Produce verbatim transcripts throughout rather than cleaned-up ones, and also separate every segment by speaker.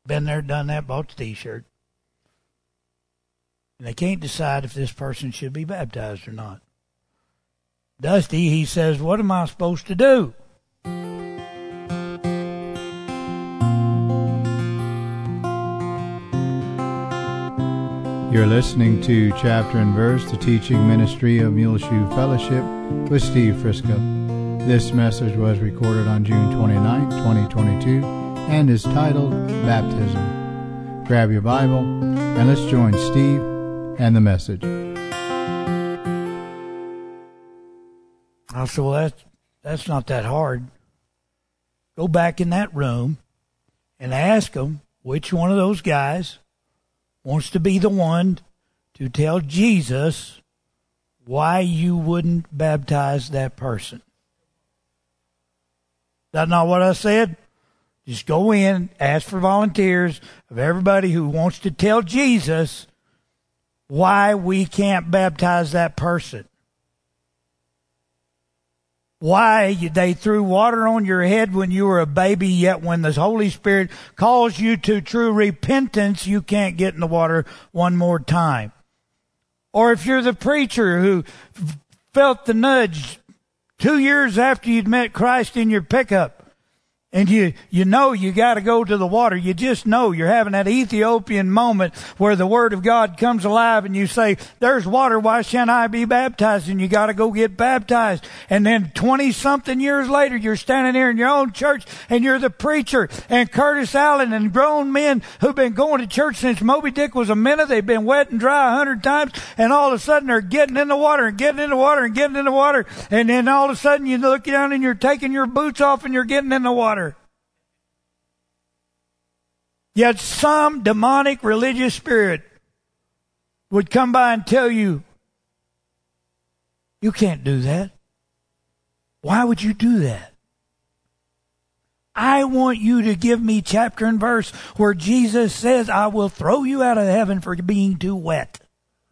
Speaker 1: Been there, done that, bought the t-shirt. And they can't decide if this person should be baptized or not. Dusty, he says, what am I supposed to do?
Speaker 2: You're listening to Chapter and Verse, the teaching ministry of Muleshoe Fellowship with Steve Frisco. This message was recorded on June twenty-ninth, twenty twenty-two, and is titled Baptism. Grab your Bible, and let's join Steve and the message.
Speaker 1: I said, well, that's, that's not that hard. Go back in that room and ask them which one of those guys wants to be the one to tell Jesus why you wouldn't baptize that person. That's not what I said. Just go in, ask for volunteers of everybody who wants to tell Jesus why we can't baptize that person. Why they threw water on your head when you were a baby, yet when the Holy Spirit calls you to true repentance, you can't get in the water one more time. Or if you're the preacher who felt the nudge two years after you'd met Christ in your pickup, and you, you know you got to go to the water. You just know you're having that Ethiopian moment where the Word of God comes alive and you say, there's water, why shan't I be baptized? And you got to go get baptized. And then twenty-something years later, you're standing here in your own church and you're the preacher. And Curtis Allen and grown men who've been going to church since Moby Dick was a minute, they've been wet and dry a hundred times, and all of a sudden they're getting in the water and getting in the water and getting in the water. And then all of a sudden you look down and you're taking your boots off and you're getting in the water. Yet some demonic religious spirit would come by and tell you, you can't do that. Why would you do that? I want you to give me chapter and verse where Jesus says, I will throw you out of heaven for being too wet.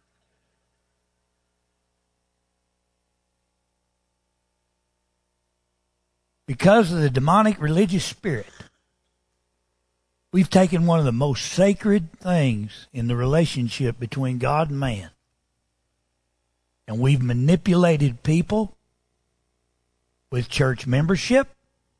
Speaker 1: Because of the demonic religious spirit, we've taken one of the most sacred things in the relationship between God and man, and we've manipulated people with church membership.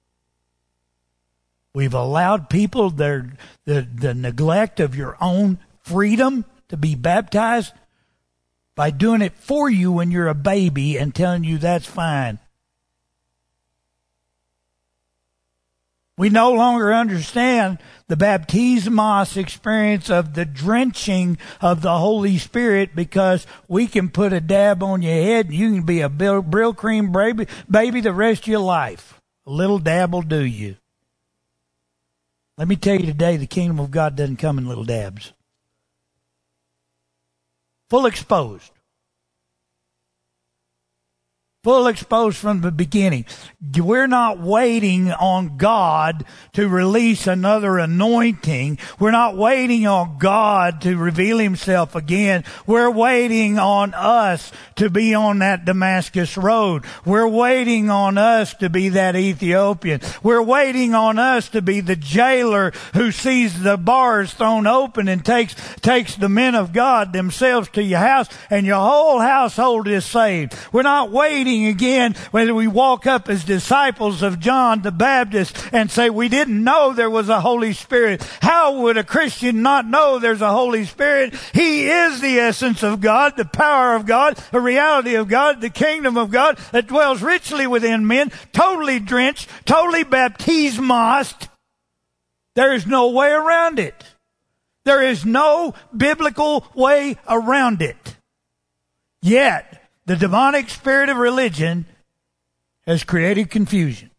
Speaker 1: We've allowed people their the, the neglect of your own freedom to be baptized by doing it for you when you're a baby and telling you that's fine. We no longer understand the baptismos experience of the drenching of the Holy Spirit because we can put a dab on your head and you can be a Brill Cream baby, baby the rest of your life. A little dab will do you. Let me tell you today, the kingdom of God doesn't come in little dabs. Full exposed. Full exposed from the beginning. We're not waiting on God to release another anointing. We're not waiting on God to reveal himself again. We're waiting on us to be on that Damascus road. We're waiting on us to be that Ethiopian. We're waiting on us to be the jailer who sees the bars thrown open and takes, takes the men of God themselves to your house and your whole household is saved. We're not waiting again when we walk up as disciples of John the Baptist and say we didn't know there was a Holy Spirit. How would a Christian not know there's a Holy Spirit? He is the essence of God, the power of God, the reality of God, the kingdom of God that dwells richly within men, totally drenched, totally baptismosed. There is no way around it. There is no biblical way around it. Yet, the demonic spirit of religion has created confusion.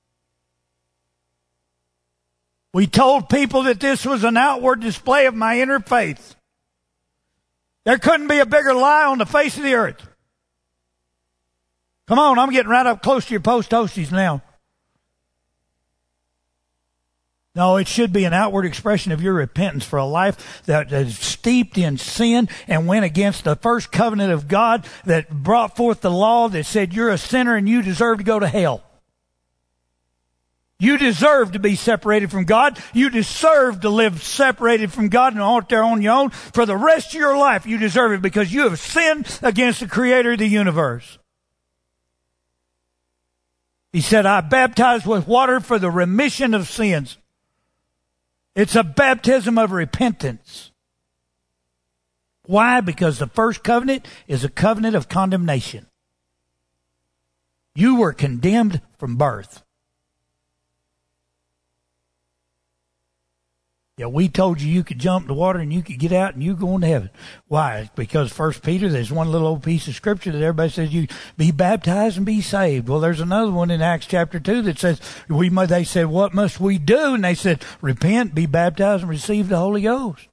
Speaker 1: We told people that this was an outward display of my inner faith. There couldn't be a bigger lie on the face of the earth. Come on, I'm getting right up close to your post toasties now. No, it should be an outward expression of your repentance for a life that is steeped in sin and went against the first covenant of God that brought forth the law that said you're a sinner and you deserve to go to hell. You deserve to be separated from God. You deserve to live separated from God and out there on your own for the rest of your life. You deserve it because you have sinned against the Creator of the universe. He said, I baptize with water for the remission of sins. It's a baptism of repentance. Why? Because the first covenant is a covenant of condemnation. You were condemned from birth. Yeah, we told you you could jump in the water and you could get out and you go into heaven. Why? Because First Peter, there's one little old piece of scripture that everybody says you be baptized and be saved. Well, there's another one in Acts chapter two that says, we. they said, what must we do? And they said, repent, be baptized, and receive the Holy Ghost.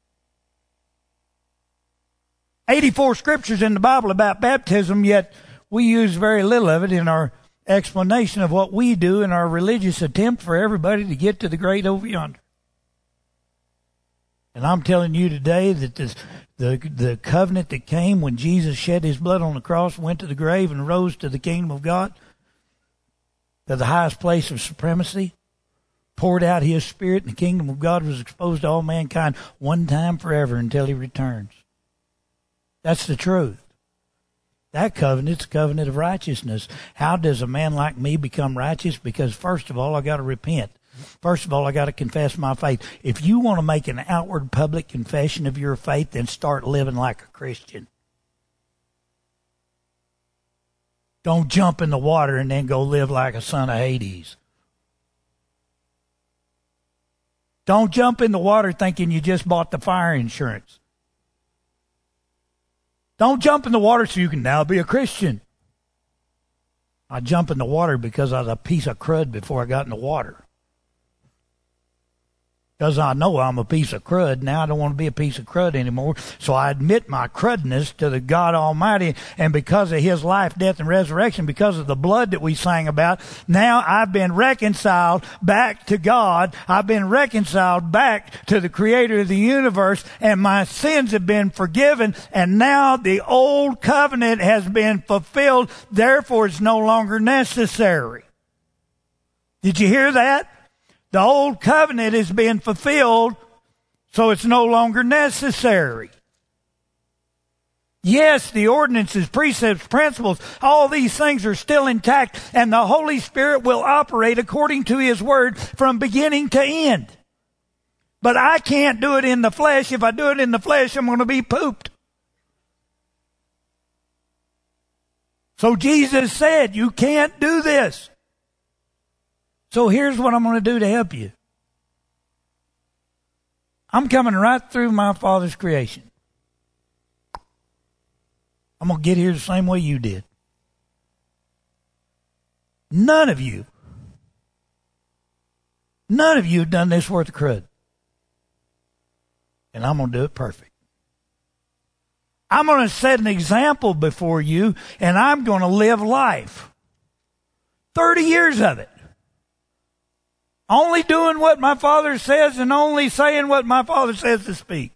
Speaker 1: eighty-four scriptures in the Bible about baptism, yet we use very little of it in our explanation of what we do in our religious attempt for everybody to get to the great over yonder. And I'm telling you today that this, the the covenant that came when Jesus shed his blood on the cross, went to the grave, and rose to the kingdom of God, to the highest place of supremacy, poured out his Spirit, and the kingdom of God was exposed to all mankind one time forever until he returns. That's the truth. That covenant's a covenant of righteousness. How does a man like me become righteous? Because first of all, I got to repent. First of all, I got to confess my faith. If you want to make an outward public confession of your faith, then start living like a Christian. Don't jump in the water and then go live like a son of Hades. Don't jump in the water thinking you just bought the fire insurance. Don't jump in the water so you can now be a Christian. I jump in the water because I was a piece of crud before I got in the water. Because I know I'm a piece of crud. Now I don't want to be a piece of crud anymore. So I admit my crudness to the God Almighty. And because of his life, death, and resurrection, because of the blood that we sang about, now I've been reconciled back to God. I've been reconciled back to the Creator of the universe. And my sins have been forgiven. And now the old covenant has been fulfilled. Therefore, it's no longer necessary. Did you hear that? The old covenant is being fulfilled, so it's no longer necessary. Yes, the ordinances, precepts, principles, all these things are still intact, and the Holy Spirit will operate according to his word from beginning to end. But I can't do it in the flesh. If I do it in the flesh, I'm going to be pooped. So Jesus said, you can't do this. So here's what I'm going to do to help you. I'm coming right through my Father's creation. I'm going to get here the same way you did. None of you, none of you have done this worth of crud. And I'm going to do it perfect. I'm going to set an example before you, and I'm going to live life. thirty years of it. Only doing what my Father says and only saying what my Father says to speak.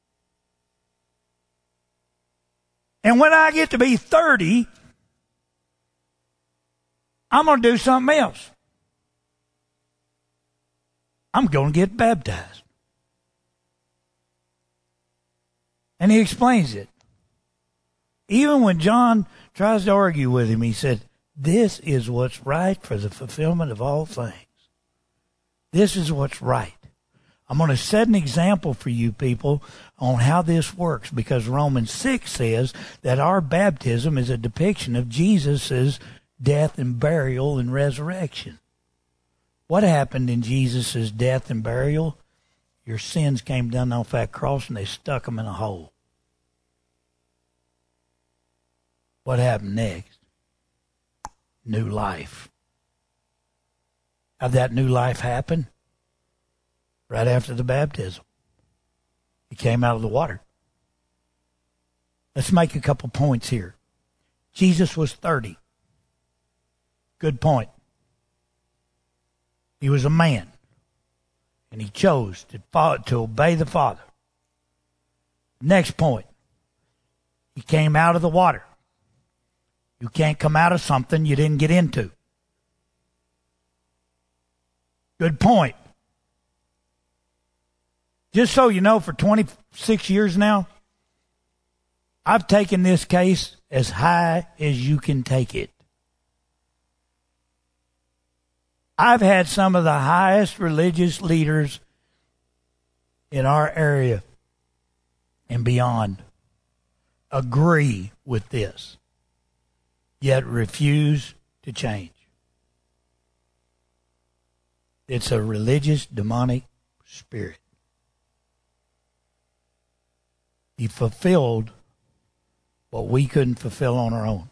Speaker 1: And when I get to be thirty, I'm going to do something else. I'm going to get baptized. And he explains it. Even when John tries to argue with him, he said, this is what's right for the fulfillment of all things. This is what's right. I'm going to set an example for you people on how this works, because Romans six says that our baptism is a depiction of Jesus' death and burial and resurrection. What happened in Jesus' death and burial? Your sins came down off that cross and they stuck them in a hole. What happened next? New life. How'd that new life happen? Right after the baptism. He came out of the water. Let's make a couple points here. Jesus was thirty. Good point. He was a man. And he chose to, follow, to obey the Father. Next point. He came out of the water. You can't come out of something you didn't get into. Good point. Just so you know, for twenty-six years now, I've taken this case as high as you can take it. I've had some of the highest religious leaders in our area and beyond agree with this, yet refuse to change. It's a religious demonic spirit. He fulfilled what we couldn't fulfill on our own.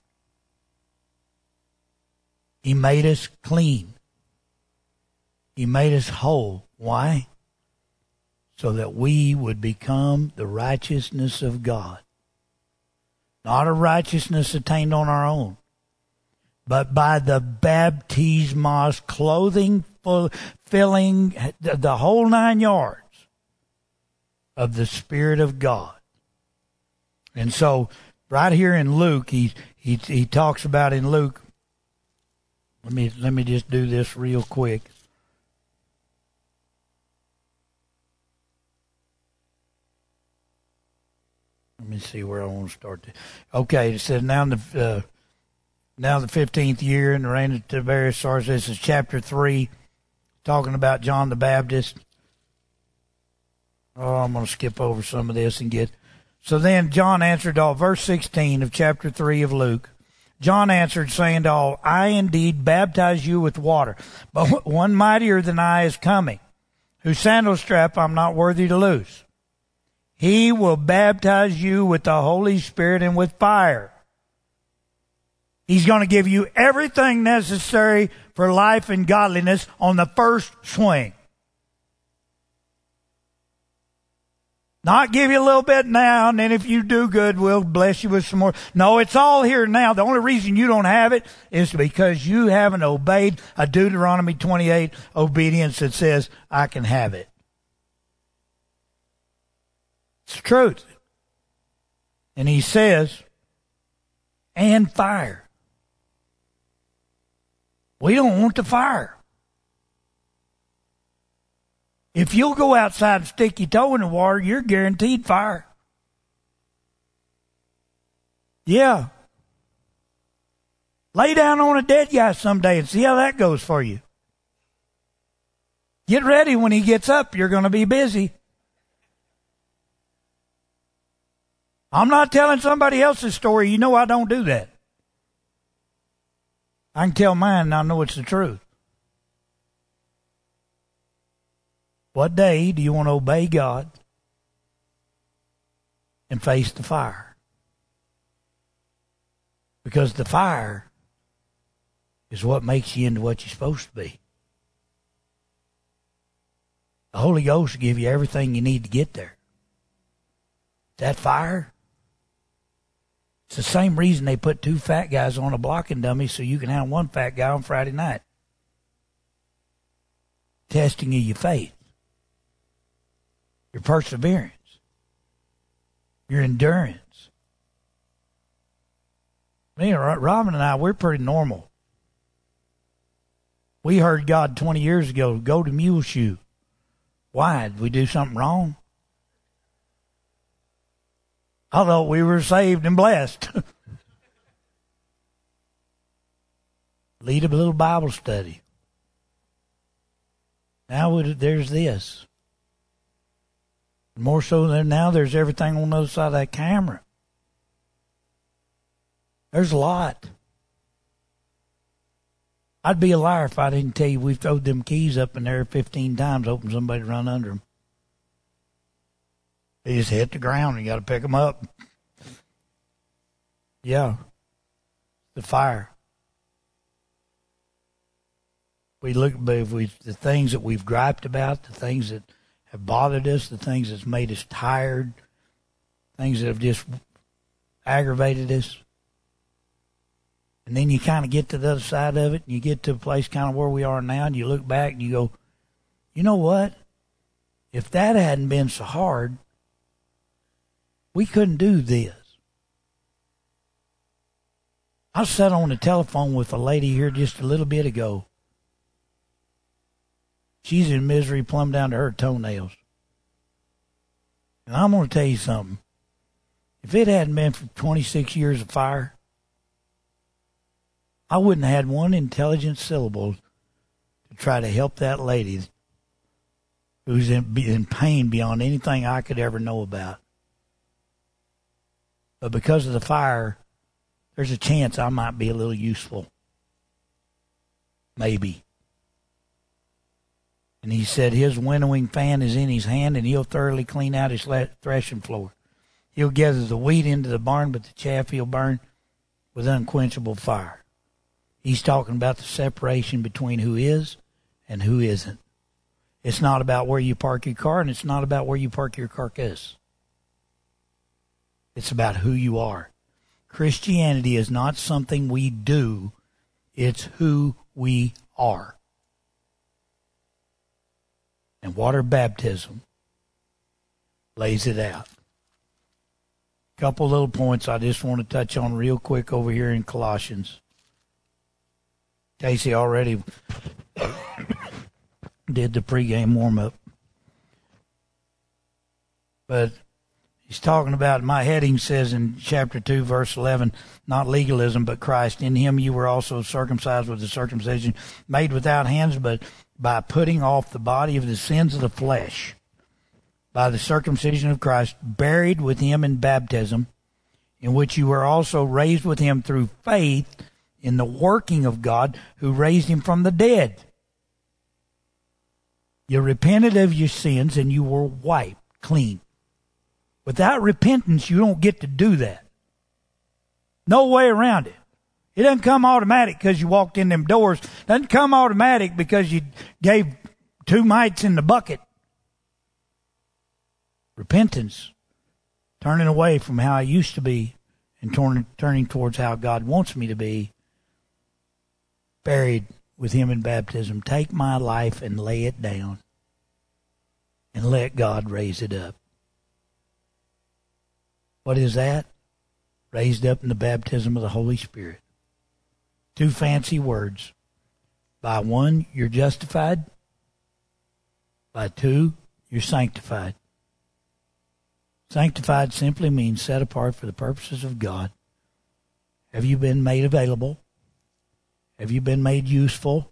Speaker 1: He made us clean. He made us whole. Why? So that we would become the righteousness of God. Not a righteousness attained on our own, but by the baptismos, clothing, filling the whole nine yards of the Spirit of God. And so, right here in Luke, he he he talks about in Luke. Let me let me just do this real quick. Let me see where I want to start. To. Okay, it says now in the uh, now the fifteenth year in the reign of Tiberius. This is chapter three, talking about John the Baptist. Oh, I'm going to skip over some of this and get. So then John answered all, verse sixteen of chapter three of Luke. John answered, saying to all, I indeed baptize you with water, but one mightier than I is coming, whose sandal strap I'm not worthy to loose. He will baptize you with the Holy Spirit and with fire. He's going to give you everything necessary for life and godliness on the first swing. Not give you a little bit now, and then if you do good, we'll bless you with some more. No, it's all here now. The only reason you don't have it is because you haven't obeyed a Deuteronomy twenty-eight obedience that says, I can have it. It's the truth. And he says, and fire. We don't want the fire. If you'll go outside and stick your toe in the water, you're guaranteed fire. Yeah. Lay down on a dead guy someday and see how that goes for you. Get ready when he gets up. You're going to be busy. I'm not telling somebody else's story. You know I don't do that. I can tell mine and I know it's the truth. What day do you want to obey God and face the fire? Because the fire is what makes you into what you're supposed to be. The Holy Ghost will give you everything you need to get there. That fire, it's the same reason they put two fat guys on a blocking dummy so you can have one fat guy on Friday night. Testing of your faith. Your perseverance, your endurance. Me and Robin and I, we're pretty normal. We heard God twenty years ago, go to Muleshoe. Why? Did we do something wrong? I thought we were saved and blessed. Lead a little Bible study. Now there's this. More so than now, there's everything on the other side of that camera. There's a lot. I'd be a liar if I didn't tell you we've thrown them keys up in there fifteen times, hoping somebody to run under them. They just hit the ground and you got to pick them up. Yeah. The fire. We look, if we, the things that we've griped about, the things that have bothered us, the things that's made us tired, things that have just aggravated us. And then you kind of get to the other side of it, and you get to a place kind of where we are now, and you look back and you go, you know what? If that hadn't been so hard, we couldn't do this. I sat on the telephone with a lady here just a little bit ago. She's in misery plumb down to her toenails. And I'm going to tell you something. If it hadn't been for twenty-six years of fire, I wouldn't have had one intelligent syllable to try to help that lady who's in, in pain beyond anything I could ever know about. But because of the fire, there's a chance I might be a little useful. Maybe. And he said his winnowing fan is in his hand, and he'll thoroughly clean out his threshing floor. He'll gather the wheat into the barn, but the chaff he'll burn with unquenchable fire. He's talking about the separation between who is and who isn't. It's not about where you park your car, and it's not about where you park your carcass. It's about who you are. Christianity is not something we do. It's who we are. And water baptism lays it out. A couple little points I just want to touch on real quick over here in Colossians. Casey already did the pregame warm-up. But he's talking about, my heading says in chapter two, verse eleven, not legalism, but Christ. In him you were also circumcised with the circumcision made without hands, but by putting off the body of the sins of the flesh, by the circumcision of Christ, buried with him in baptism, in which you were also raised with him through faith in the working of God who raised him from the dead. You repented of your sins and you were wiped clean. Without repentance, you don't get to do that. No way around it. It doesn't come automatic because you walked in them doors. It doesn't come automatic because you gave two mites in the bucket. Repentance, turning away from how I used to be and turn, turning towards how God wants me to be, buried with him in baptism. Take my life and lay it down and let God raise it up. What is that? Raised up in the baptism of the Holy Spirit. Two fancy words. By one, you're justified. By two, you're sanctified. Sanctified simply means set apart for the purposes of God. Have you been made available? Have you been made useful?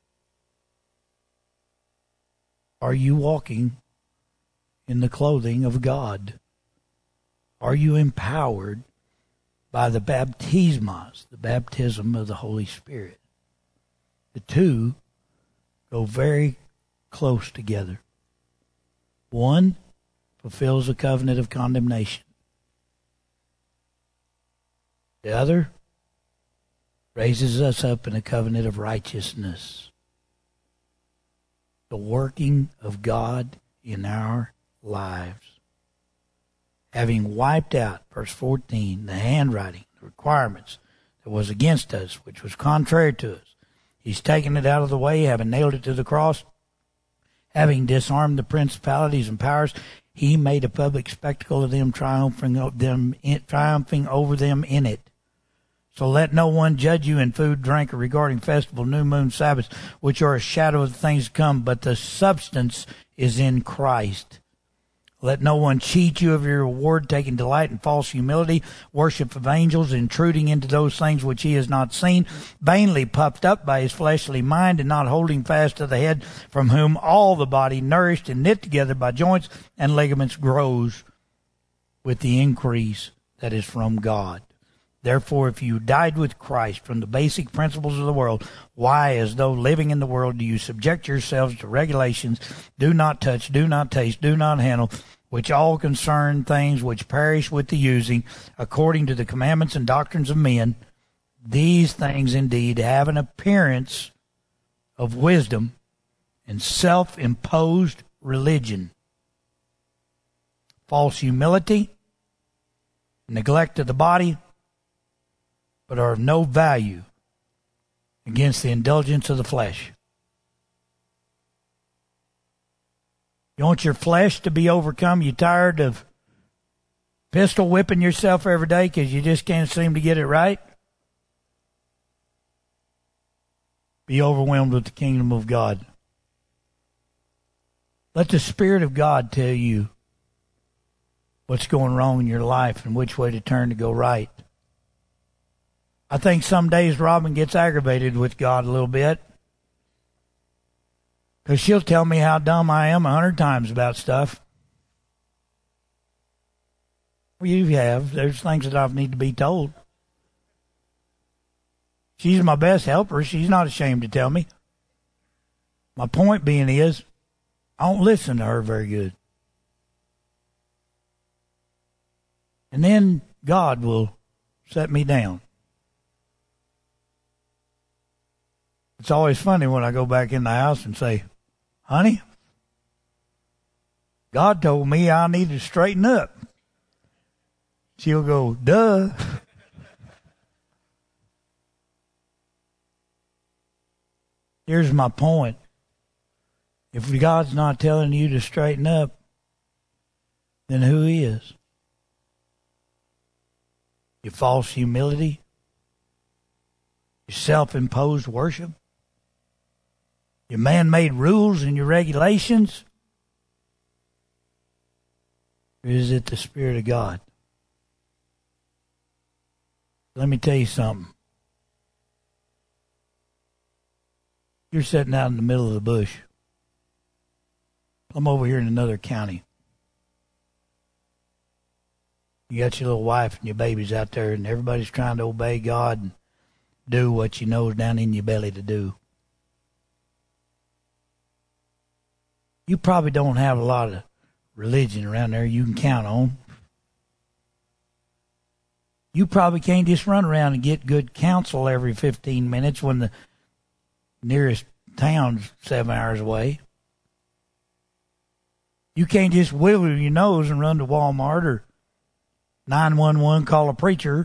Speaker 1: Are you walking in the clothing of God? Are you empowered by the baptismos, the baptism of the Holy Spirit? The two go very close together. One fulfills a covenant of condemnation. The other raises us up in a covenant of righteousness. The working of God in our lives. Having wiped out, verse fourteen, the handwriting, the requirements that was against us, which was contrary to us. He's taken it out of the way, having nailed it to the cross. Having disarmed the principalities and powers, he made a public spectacle of them, triumphing over them, triumphing over them in it. So let no one judge you in food, drink, or regarding festival, new moon, Sabbaths, which are a shadow of the things to come, but the substance is in Christ. Let no one cheat you of your reward, taking delight in false humility, worship of angels, intruding into those things which he has not seen, vainly puffed up by his fleshly mind, and not holding fast to the head, from whom all the body, nourished and knit together by joints and ligaments, grows with the increase that is from God. Therefore, if you died with Christ from the basic principles of the world, why, as though living in the world, do you subject yourselves to regulations, do not touch, do not taste, do not handle, which all concern things which perish with the using, according to the commandments and doctrines of men? These things indeed have an appearance of wisdom and self-imposed religion. False humility, neglect of the body, but are of no value against the indulgence of the flesh. You want your flesh to be overcome? You tired of pistol whipping yourself every day because you just can't seem to get it right? Be overwhelmed with the kingdom of God. Let the Spirit of God tell you what's going wrong in your life and which way to turn to go right. I think some days Robin gets aggravated with God a little bit, because she'll tell me how dumb I am a hundred times about stuff. Well, you have. There's things that I need to be told. She's my best helper. She's not ashamed to tell me. My point being is, I don't listen to her very good. And then God will set me down. It's always funny when I go back in the house and say, honey, God told me I need to straighten up. She'll go, duh. Here's my point. If God's not telling you to straighten up, then who is? Your false humility? Your self-imposed worship? Your man-made rules and your regulations? Or is it the Spirit of God? Let me tell you something. You're sitting out in the middle of the bush. I'm over here in another county. You got your little wife and your babies out there, and everybody's trying to obey God and do what you know is down in your belly to do. You probably don't have a lot of religion around there you can count on. You probably can't just run around and get good counsel every fifteen minutes when the nearest town's seven hours away. You can't just wiggle your nose and run to Walmart or nine one one call a preacher.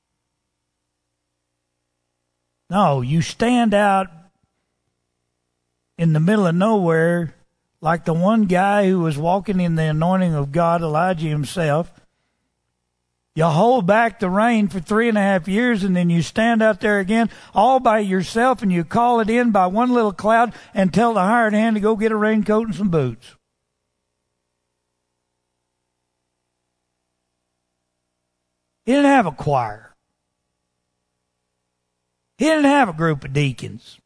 Speaker 1: No, you stand out in the middle of nowhere like the one guy who was walking in the anointing of God, Elijah himself. You hold back the rain for three and a half years, and then you stand out there again all by yourself, and you call it in by one little cloud and tell the hired hand to go get a raincoat and some boots. He didn't have a choir. He didn't have a group of deacons.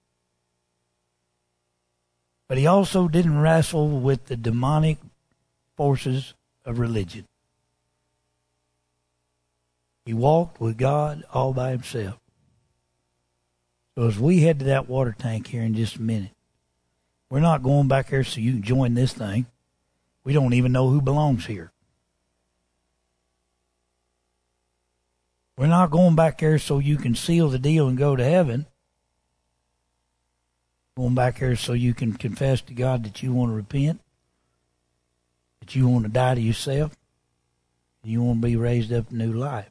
Speaker 1: But he also didn't wrestle with the demonic forces of religion. He walked with God all by himself. So as we head to that water tank here in just a minute, we're not going back there so you can join this thing. We don't even know who belongs here. We're not going back there so you can seal the deal and go to heaven. Going back there so you can confess to God that you want to repent, that you want to die to yourself, and you want to be raised up to new life.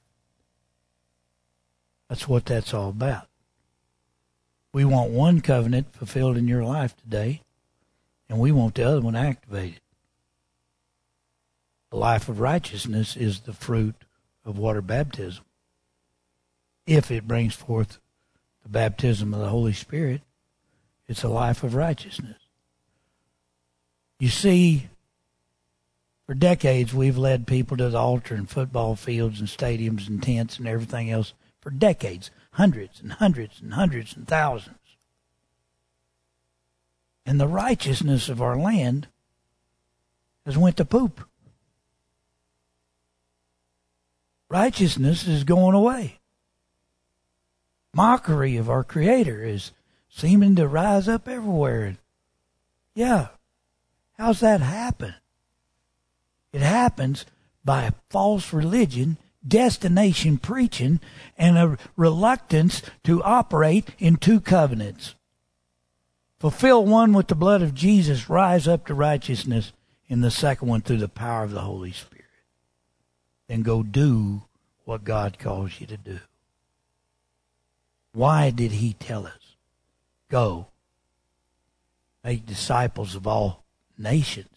Speaker 1: That's what that's all about. We want one covenant fulfilled in your life today, and we want the other one activated. The life of righteousness is the fruit of water baptism. If it brings forth the baptism of the Holy Spirit, it's a life of righteousness. You see, for decades we've led people to the altar in football fields and stadiums and tents and everything else. For decades, hundreds and hundreds and hundreds and thousands. And the righteousness of our land has went to poop. Righteousness is going away. Mockery of our Creator is seeming to rise up everywhere. Yeah, how's that happen? It happens by a false religion, destination preaching, and a reluctance to operate in two covenants. Fulfill one with the blood of Jesus, rise up to righteousness, in the second one through the power of the Holy Spirit. Then go do what God calls you to do. Why did he tell us? Go, make disciples of all nations.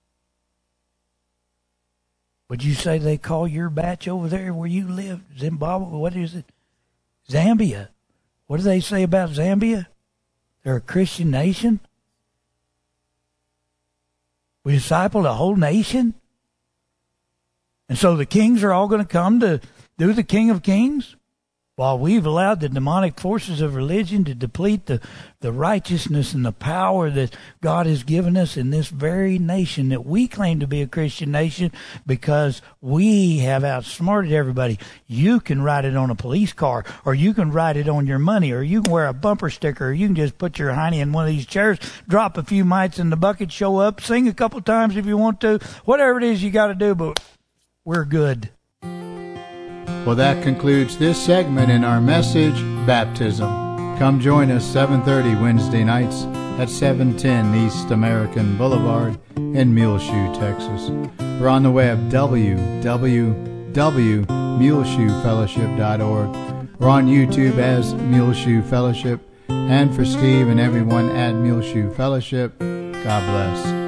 Speaker 1: Would you say they call your batch over there where you live, Zimbabwe? What is it? Zambia. What do they say about Zambia? They're a Christian nation? We disciple the whole nation. And so the kings are all going to come to do the King of Kings, while we've allowed the demonic forces of religion to deplete the, the righteousness and the power that God has given us in this very nation that we claim to be a Christian nation because we have outsmarted everybody. You can write it on a police car, or you can write it on your money, or you can wear a bumper sticker, or you can just put your hiney in one of these chairs, drop a few mites in the bucket, show up, sing a couple times if you want to, whatever it is you got to do, but we're good.
Speaker 2: Well, that concludes this segment in our message, Baptism. Come join us seven thirty Wednesday nights at seven ten East American Boulevard in Muleshoe, Texas. We're on the web, w w w dot muleshoe fellowship dot org. We're on YouTube as Muleshoe Fellowship. And for Steve and everyone at Muleshoe Fellowship, God bless.